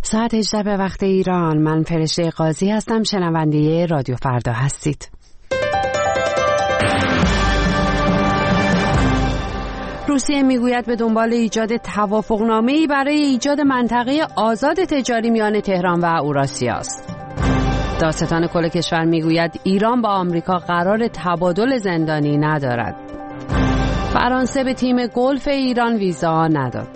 ساعت 18 به وقت ایران. من فرشته قاضی هستم. شنونده رادیو فردا هستید. روسیه میگوید به دنبال ایجاد توافقنامه‌ای برای ایجاد منطقه آزاد تجاری میان تهران و اوراسیا است. دادستان کل کشور میگوید ایران با آمریکا قرار تبادل زندانی ندارد. فرانسه به تیم گلف ایران ویزا نداد.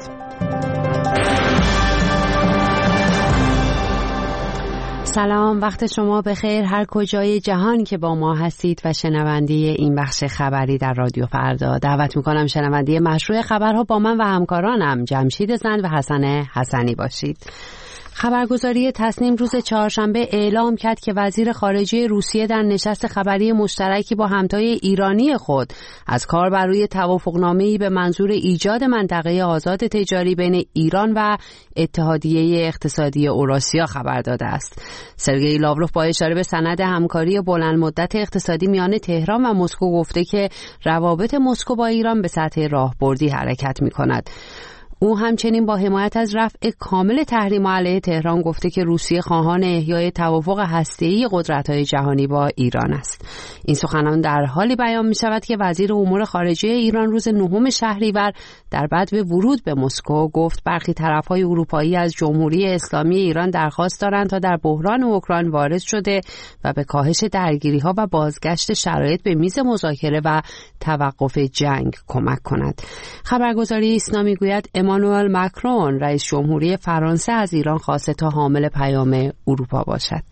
سلام، وقت شما بخیر هر کجای جهان که با ما هستید و شنونده این بخش خبری در رادیو فردا. دعوت میکنم شنونده مشروع خبرها با من و همکارانم جمشید زند و حسن حسنی باشید. خبرگزاری تصنیم روز چهارشنبه اعلام کرد که وزیر خارجه روسیه در نشست خبری مشترکی با همتای ایرانی خود از کار بر روی توافقنامه‌ای به منظور ایجاد منطقه آزاد تجاری بین ایران و اتحادیه اقتصادی اوراسیا خبر داده است. سرگئی لاوروف با اشاره به سند همکاری بلند مدت اقتصادی میان تهران و مسکو گفته که روابط مسکو با ایران به سطح راهبردی حرکت می‌کند. او همچنین با حمایت از رفع کامل تحریم علیه تهران گفته که روسیه خواهان احیای توافق هسته‌ای قدرت‌های جهانی با ایران است. این سخنان در حالی بیان می‌شود که وزیر امور خارجه ایران روز 9 شهریور در بدو ورود به مسکو گفت برخی طرف‌های اروپایی از جمهوری اسلامی ایران درخواست دارند تا در بحران اوکراین وارد شده و به کاهش درگیری‌ها و بازگشت شرایط به میز مذاکره و توقف جنگ کمک کند. خبرگزاری ایسنا می‌گوید امانوئل ماکرون رئیس جمهوری فرانسه از ایران خواسته تا حامل پیام اروپا باشد.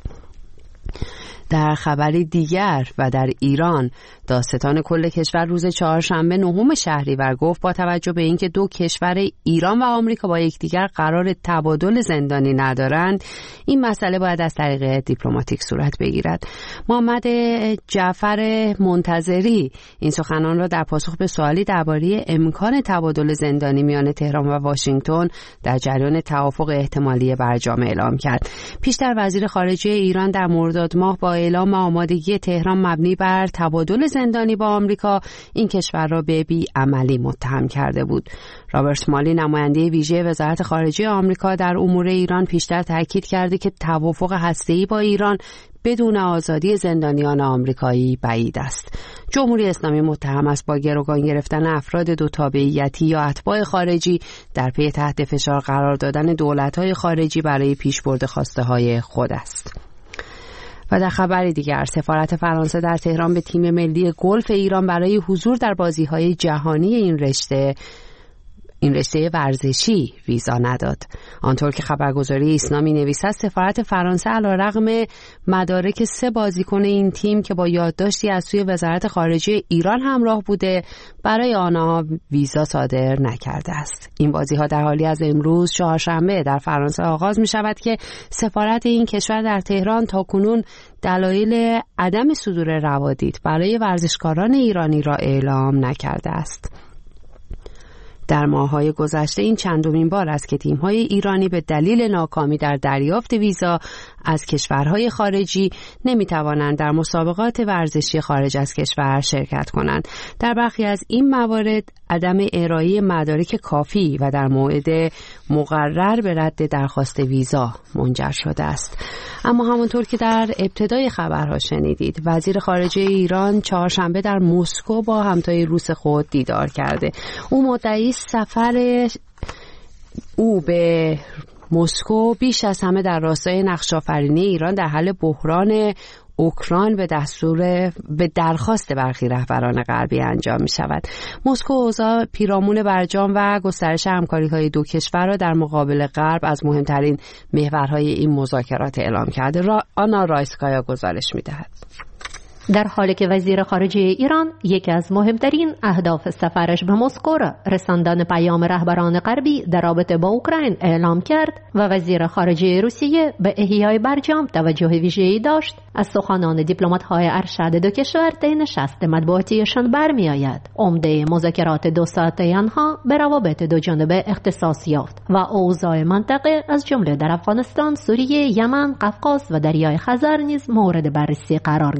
در خبری دیگر و در ایران، دادستان کل کشور روز چهارشنبه 9 شهریور گفت با توجه به اینکه دو کشور ایران و آمریکا با یکدیگر قرار تبادل زندانی ندارند، این مسئله باید از طریق دیپلماتیک صورت بگیرد. محمد جعفر منتظری این سخنان را در پاسخ به سوالی درباره امکان تبادل زندانی میان تهران و واشنگتن در جریان توافق احتمالی برجام اعلام کرد. پیشتر وزیر خارجه ایران در مرداد ماه با اعلام آمادگی تهران مبنی بر تبادل زندانی با آمریکا این کشور را به بی‌عملی متهم کرده بود. رابرت مالی نماینده ویژه وزارت خارجه آمریکا در امور ایران پیشتر تاکید کرده که توافق هسته‌ای با ایران بدون آزادی زندانیان آمریکایی بعید است. جمهوری اسلامی متهم است با گروگان گرفتن افراد دو تابعیتی یا اتباع خارجی در پی تحت فشار قرار دادن دولت‌های خارجی برای پیشبرد خواسته‌های خود است. و در خبری دیگر، سفارت فرانسه در تهران به تیم ملی گلف ایران برای حضور در بازی‌های جهانی این رشته ورزشی ویزا نداد. آنطور که خبرگزاری ایسنا می‌نویسد سفارت فرانسه علیرغم مدارک 3 بازیکن این تیم که با یادداشتی از سوی وزارت خارجه ایران همراه بوده برای آنها ویزا صادر نکرده است. این بازی‌ها در حالی از امروز چهارشنبه در فرانسه آغاز می‌شود که سفارت این کشور در تهران تاکنون دلایل عدم صدور روادید برای ورزشکاران ایرانی را اعلام نکرده است. در ماه‌های گذشته این چندمین بار است که تیم‌های ایرانی به دلیل ناکامی در دریافت ویزا از کشورهای خارجی نمی‌توانند در مسابقات ورزشی خارج از کشور شرکت کنند. در برخی از این موارد عدم ارائه مدارک کافی و در موعد مقرر به رد درخواست ویزا منجر شده است. اما همونطور که در ابتدای خبرها شنیدید، وزیر خارجه ایران چهارشنبه در مسکو با همتای روس خود دیدار کرده. او مدعی سفر او به مسکو بیش از همه در راستای نقش‌آفرینی ایران در حل بحران اوکراین به درخواست برخی رهبران غربی انجام می شود. مسکو اوضاع پیرامون برجام و گسترش همکاری‌های دو کشور را در مقابل غرب از مهمترین محورهای این مذاکرات اعلام کرده. آنا رایسکایا گزارش می دهد. در حالی که وزیر خارجه ایران یکی از مهمترین اهداف سفرش به مسکو را رساندن پیام رهبران غربی در رابطه با اوکراین اعلام کرد و وزیر خارجه روسیه به احیای برجام توجه ویژه‌ای داشت، از سخنان دیپلمات‌های ارشد دو کشور در نشست مطبوعاتیشان برمی‌آید عمده مذاکرات 2 ساعته آنها به روابط دو جانبه اختصاص یافت و اوضاع منطقه از جمله در افغانستان، سوریه، یمن، قفقاز و دریای خزر نیز مورد بررسی قرار گرفت.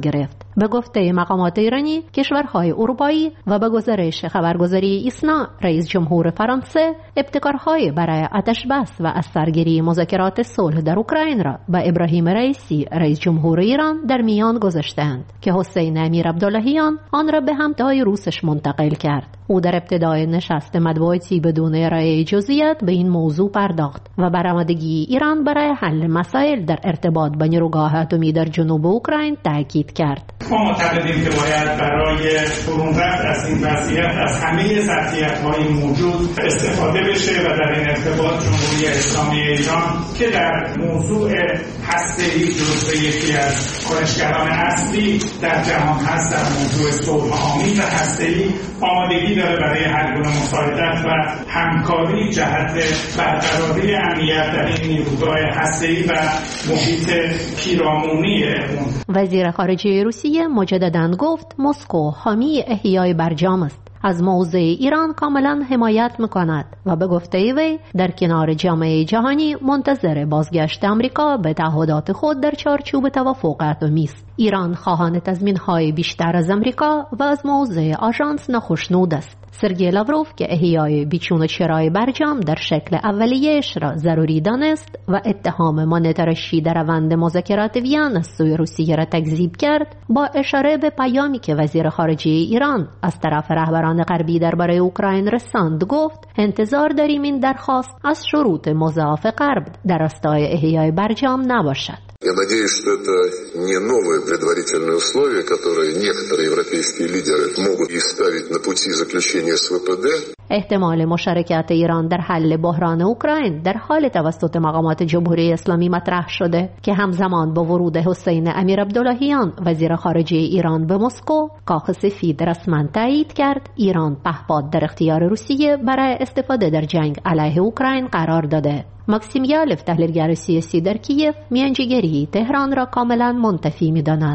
به گفته مقامات ایرانی، کشورهای اروپایی و به گزارش خبرگزاری ایسنا، رئیس جمهور فرانسه ابتکارهای برای آتش‌بس و از سرگیری مذاکرات صلح در اوکراین را با ابراهیم رئیسی رئیس جمهور ایران در میان گذاشتند که حسین امیرعبداللهیان آن را به همتای روسش منتقل کرد. او در ابتدای نشست مطبوعاتی بدون ارائه جزئیات به این موضوع پرداخت و بر آمادگی ایران برای حل مسائل در ارتباط با نیروگاه اتمی در جنوب اوکراین تاکید کرد. ما معتقدیم که باید برای برون رفت از این وضعیت از همه ظرفیت‌های موجود استفاده بشه و در این ارتباط جمهوری اسلامی ایران که در موضوع هسته‌ای جزو یکی از کنشگران اصلی در جهان هست در موضوع صلح‌آمیز هسته‌ای آمادگی داره برای هر گونه مساعدت و همکاری جهت برقراری امنیت در این نیروگاه هسته‌ای و محیط پیرامونی اون. وزیر خارجه روسیه مجدداً گفت مسکو حامی احیای برجام است. از موضع ایران کاملا حمایت میکند و به گفته وی در کنار جامعه جهانی منتظر بازگشت آمریکا به تعهدات خود در چارچوب توافق اتمی است. ایران خواهان تضمین‌های بیشتر از آمریکا و از موضع آژانس ناخشنود است. سرگئی لاوروف که احیای بیچون و چرای برجام در شکل اولیه‌اش را ضروری دانست و اتهام مانیتورشی در روند مذاکرات وین از سوی روسیه را تکذیب کرد، با اشاره به پیامی که وزیر خارجه ایران از طرف رهبران غربی درباره اوکراین رساند گفت انتظار داریم این درخواست از شروط مضاعف غرب در راستای احیای برجام نباشد. Я надеюсь, что это не новые предварительные условия, которые некоторые европейские лидеры могут и ставить на пути заключения СВПД. احتمال مشارکت ایران در حل بحران اوکراین در حال توسط مقامات جمهوری اسلامی مطرح شده که همزمان با ورود حسین امیرعبداللهیان وزیر خارجه ایران به مسکو، کاخ سفید رسما تایید کرد ایران پهپاد در اختیار روسیه برای استفاده در جنگ علیه اوکراین قرار داده. ماکسیم یالف تحلیلگر سیاسی در کیف میانجیگری تهران را کاملا منتفی می‌داند.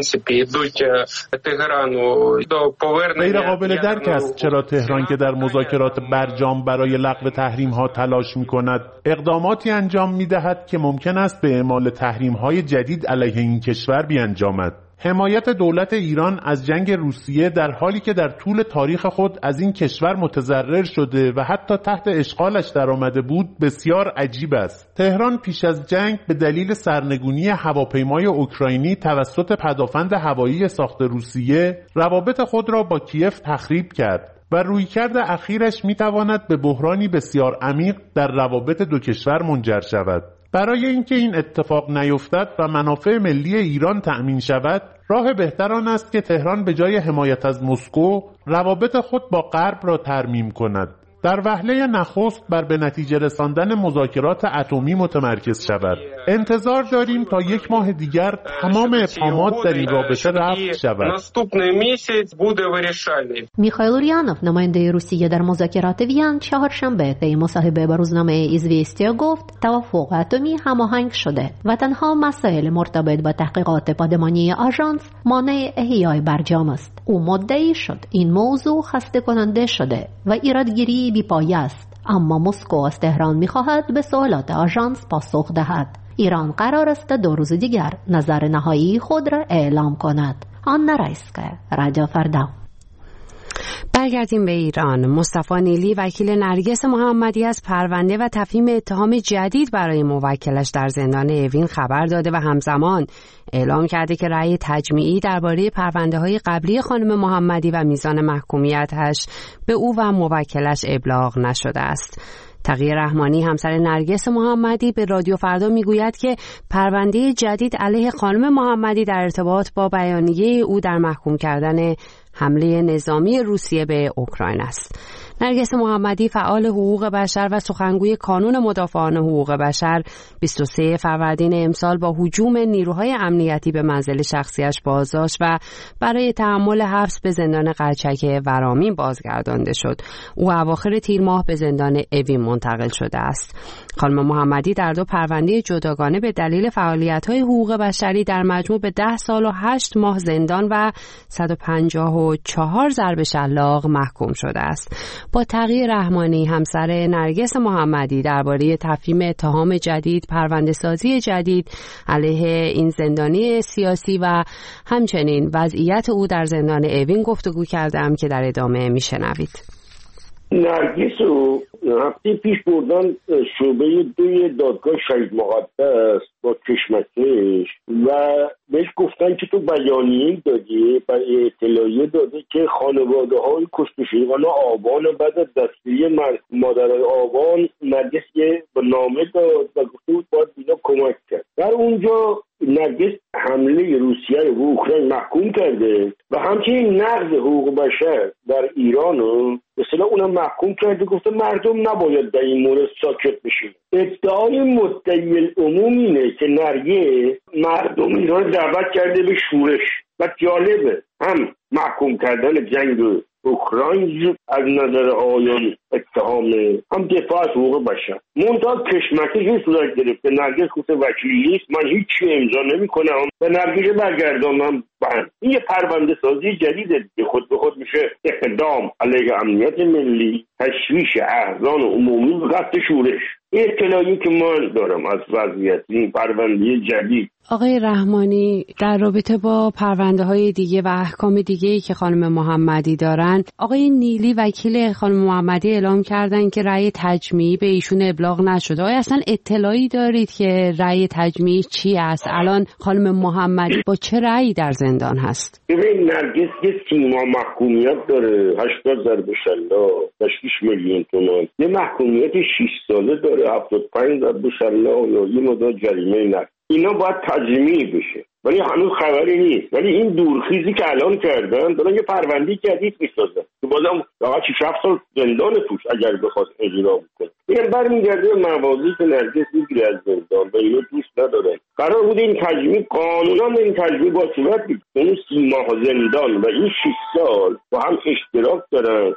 غیر قابل درک است چرا تهران که در مذاکرات برجام برای لغو تحریم‌ها تلاش می‌کند اقداماتی انجام می‌دهد که ممکن است به اعمال تحریم‌های جدید علیه این کشور بیانجامد. حمایت دولت ایران از جنگ روسیه در حالی که در طول تاریخ خود از این کشور متضرر شده و حتی تحت اشغالش درآمده بود بسیار عجیب است. تهران پیش از جنگ به دلیل سرنگونی هواپیمای اوکراینی توسط پدافند هوایی ساخت روسیه روابط خود را با کیف تخریب کرد و رویکرد اخیرش میتواند به بحرانی بسیار عمیق در روابط دو کشور منجر شود. برای اینکه این اتفاق نیفتد و منافع ملی ایران تأمین شود، راه بهتر آن است که تهران به جای حمایت از مسکو، روابط خود با غرب را ترمیم کند. در وهله نخست بر به نتیجه رساندن مذاکرات اتمی متمرکز شود. انتظار داریم تا یک ماه دیگر تمام ابهامات در این رابطه رفع شود. میخائیل اوریانوف نماینده روسیه در مذاکرات وین چهارشنبه طی مصاحبه با روزنامه ایزویستیا گفت توافق اتمی هماهنگ شده و تنها مسائل مرتبط با تحقیقات پادمانی آژانس مانع احیای برجام است. او مدعی شد این موضوع خسته کننده شده و ایرادگیری بی‌پایه است، اما مسکو از تهران می‌خواهد به سوالات آژانس پاسخ دهد. ایران قرار است 2 روز دیگر نظر نهایی خود را اعلام کند. آنا رایسکا، رادیو فردا. برگردیم به ایران. مصطفی نیلی وکیل نرگس محمدی از پرونده و تفهیم اتهام جدید برای موکلش در زندان اوین خبر داده و همزمان اعلام کرده که رأی تجمیعی درباره پرونده‌های قبلی خانم محمدی و میزان محکومیتش به او و موکلش ابلاغ نشده است. تقی رحمانی همسر نرگس محمدی به رادیو فردا میگوید که پرونده جدید علیه خانم محمدی در ارتباط با بیانیه او در محکوم کردن حمله نظامی روسیه به اوکراین است. نرگس محمدی فعال حقوق بشر و سخنگوی کانون مدافعان حقوق بشر 23 فروردین امسال با هجوم نیروهای امنیتی به منزل شخصیش بازداشت و برای تحمل حبس به زندان قرچک ورامین بازگردانده شد. او اواخر تیر ماه به زندان اوین منتقل شده است. خانم محمدی در 2 پرونده جداگانه به دلیل فعالیت‌های حقوق بشری در مجموع به 10 سال و 8 ماه زندان و 154 ضرب شلاق محکوم شده است. با تقی رحمانی همسر نرگس محمدی درباره تفهیم اتهام جدید، پرونده‌سازی جدید علیه این زندانی سیاسی و همچنین وضعیت او در زندان اوین گفتگو کردم که در ادامه میشنوید. نرگس رو هفته پیش بردن شعبه 2 دادگاه شهید مقدس با کشمکش و بهش گفتن که تو بیانیه دادی و اطلاعیه داده که خانواده های کشته شدگان آبان بعد از دستگیری مادرای آبان نرگس یه نامه داد و گفته بود باید اینا کمک کرد. در اونجا نرگس حمله روسیه رو به اوکراین محکوم کرده و همچنین نقض حقوق بشر در ایران رو به اصطلاح اونم محکوم کرده، گفته مردم نباید در این مورد ساکت بشین. ادعای مدعی العموم اینه که نرگس مردم ایران دعوت کرده به شورش و جالبه هم محکوم کردن جنگ اوکراین از نظر آیان اتهامه، هم دفاع از حقوق بشر. منتها کشمکش صورت گرفته. نرگس گفته وکیلی نیست، من هیچی امضا نمی‌کنم و نرگس برگردانم بند. این یه پرونده سازی جدیده که خود به خود میشه اقدام علیه امنیت ملی، تشویش احزان عمومی و قصد شورش. این اطلاعی که من دارم از وضعیت این پرونده جدید. آقای رحمانی، در رابطه با پرونده های دیگه و احکام دیگه‌ای که خانم محمدی دارن، آقای نیلی وکیل خانم محمدی اعلام کردن که رأی تجمیعی به ایشون ابلاغ نشده. آیا اصلا اطلاعی دارید که رأی تجمیعی چی است؟ الان خانم محمدی با چه رأیی در زندان هست؟ ببین نرگس یه سیما محکومیت داره، 80 ضرب شلاق، 6 میلیون تومان. یه محکومیت 6 ساله داره، 75 ضرب شلاق یا یه مقدار جریمه نقد. اینا باید تجمیع بشه ولی هنوز خبری نیست. ولی این دورخیزی که الان کردن دارن یه پرونده جدید میسازن که بازم فقط 6-7 سال زندان توش اگر بخواد اجرا بکنه. این برمیگرده به موازی که نرگس میگیره از زندان و اینو دوست ندارن. قرار بود این تجمیع قانونا این تجمیع با صورت بید. اون 30 ماه زندان و این 6 سال با هم اشتراک دارن.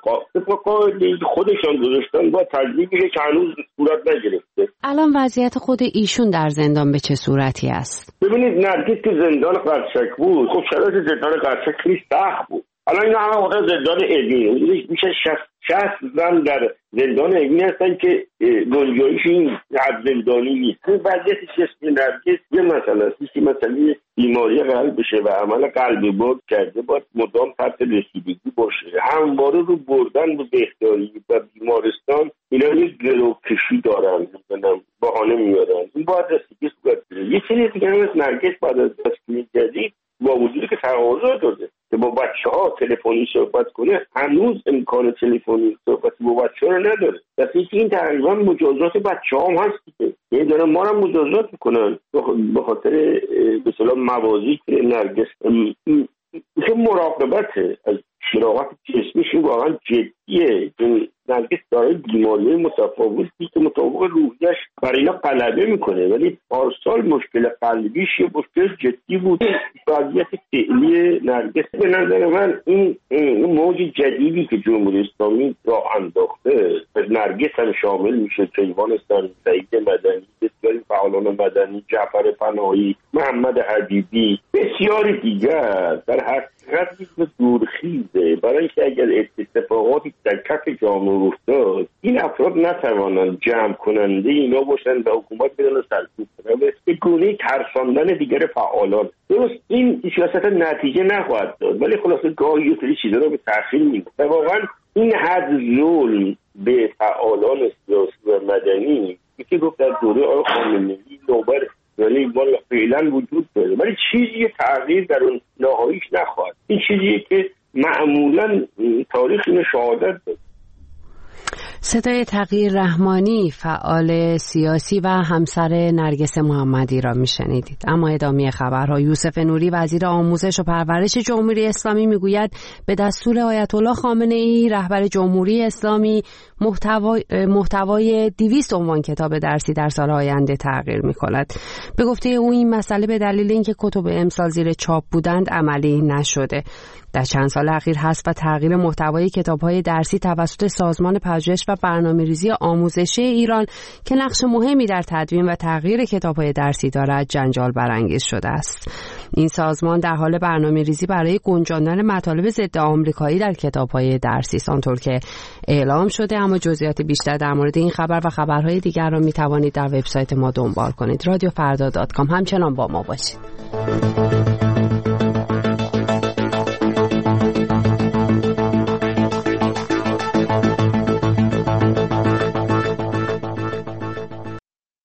قاعده خودشان گذاشتن با تجمیع بشه که هنوز صورت نگرفته. الان وضعیت خود ایشون در زندان به چه صورتی است؟ ببینید نرگس که زندان قرچک بود، خب شرایط زندان قرچک خیلی سخت بود. الان این همه وقت زندان اوین میشه 60 زن در زندان اوین هستن که گنجایش این حد زندانی نیست. این وضعیتش که نرگس یه مسئله است که مسئله بیماری قلبشه و عمل قلبی بود کرده باید مدام تحت رسیدگی باشه. همواره رو بردن به بهداری و بیمارستان اینا یه گروکشی دارن، بهانه میارن. این باید رسیدگی صورت بگیره. یه چیزی دیگه هم از نرگس بعد از دستگیری جدید با وجودی که تقاضا داده که با بچه‌ها تلفنی صحبت کنه، هنوز امکان تلفنی صحبت با بچه‌ها رو نداره. دستی که این تقریبا مجازات بچه‌ها هم هست که یعنی دارن ما رو مجازات میکنن به خاطر به اصطلاح موازی که نرگس میشه مراقبته از شراغت جسمیش واقعا جدیه. نرگس داره بیماری متفاوتی که مطابق روحیش برای اینا غلبه میکنه، ولی پارسال مشکل قلبیش یه مشکل جدی بود. وضعیت فعلی نرگس به نظر من این موج جدیدی که جمهوری اسلامی را انداخته نرگس هم شامل میشه. کیوان استان، سعید مدنی، بسیاری فعالان مدنی، جعفر پناهی، محمد حبیبی، بسیاری دیگر در حقیقت یک دورخیزه برای اینکه اگر اتفاقاتی در کف جامعه افتاد این افراد نتوانند جمع کننده اینا باشن و حکومت بدن سرکوب کنن به گونه ترساندن دیگر فعالان. درست این سیاست نتیجه نخواهد داد ولی خلاصه گاهی یه سری چیزا رو به تأخیر می‌بره و واقعا این حد ظلم به فعالان سیاسی و مدنی که گفت در دوره آقای خامنه‌ای نوبر یعنی والا فعلا وجود داره ولی چیزی تغییر در اون نهاییش نخواهد. این چیزیه که معمولا تاریخ اینو شهادت داد. صدای تغییر رحمانی، فعال سیاسی و همسر نرگس محمدی را میشنیدید. اما ادامه خبرها. یوسف نوری وزیر آموزش و پرورش جمهوری اسلامی میگوید به دستور آیت الله خامنه‌ای رهبر جمهوری اسلامی محتوای 200 عنوان کتاب درسی در سال آینده تغییر میکند. به گفته او این مسئله به دلیل اینکه کتب امسال زیر چاپ بودند عملی نشده. در چند سال اخیر حذف و تغییر محتوای کتاب‌های درسی توسط سازمان پژوهش و برنامه‌ریزی آموزشی ایران که نقش مهمی در تدوین و تغییر کتاب‌های درسی دارد جنجال برانگیز شده است. این سازمان در حال برنامه‌ریزی برای گنجاندن مطالب ضد آمریکایی در کتاب‌های درسی است آنطور که اعلام شده. اما جزئیات بیشتر در مورد این خبر و خبرهای دیگر را می‌توانید در وبسایت ما دنبال کنید. رادیوفردا.com. همچنان با ما باشید.